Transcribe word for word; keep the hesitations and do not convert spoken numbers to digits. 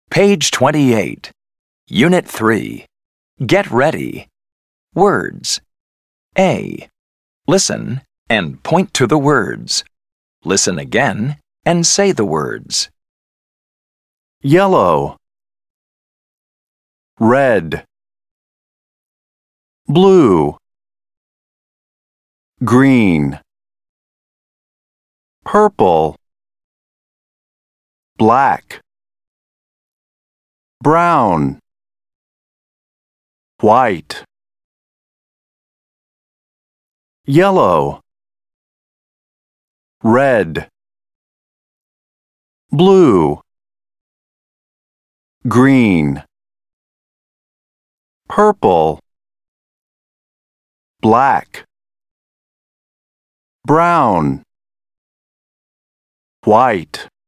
Page twenty-eight. Unit three. Get ready. Words. A. Listen and point to the words. Listen again and say the words. Yellow, red, blue, green, purple, black, brown, white, yellow, red, blue, green, purple, black, brown, white.